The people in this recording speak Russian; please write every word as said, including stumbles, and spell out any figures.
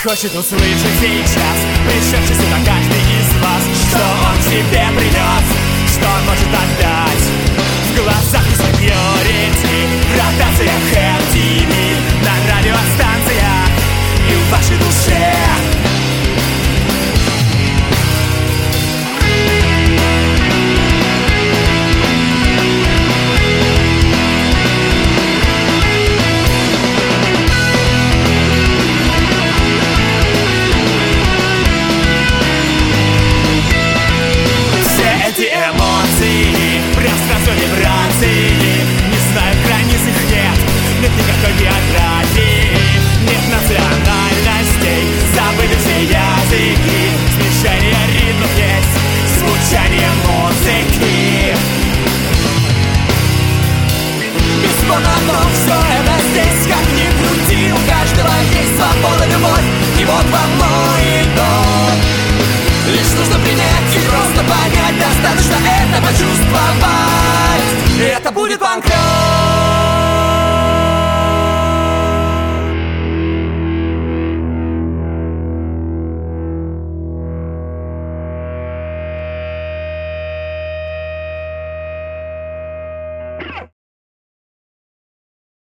Хочет услышать сейчас, пришедший сюда каждый из вас, что он себе принес, что он может отдать. В глазах и секьюрити, в ротациях эм ти ви, на радиостанциях и в вашей душе. Эти эмоции, пространство вибрации, не знаю, границ их нет, нет никакой географии, нет национальностей, забыты все языки, смешение ритмов есть, звучание музыки. Бесспорно, но все это здесь, как ни крути, у каждого есть свобода, любовь, и вот вам мой дом. Лишь нужно принять и просто понять, достаточно это почувствовать, и это будет панк-рок.